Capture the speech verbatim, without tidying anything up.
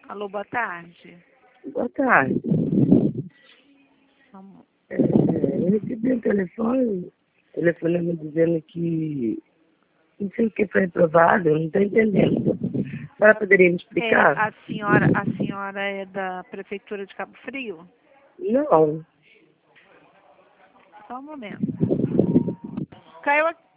Alô, boa tarde. Boa tarde. Vamos. É, eu recebi um telefone, telefonema dizendo que não sei o que foi aprovado, eu não estou entendendo. A senhora poderia me É, explicar? a senhora, a senhora é da Prefeitura de Cabo Frio? Não. Só um momento. Caiu aqui.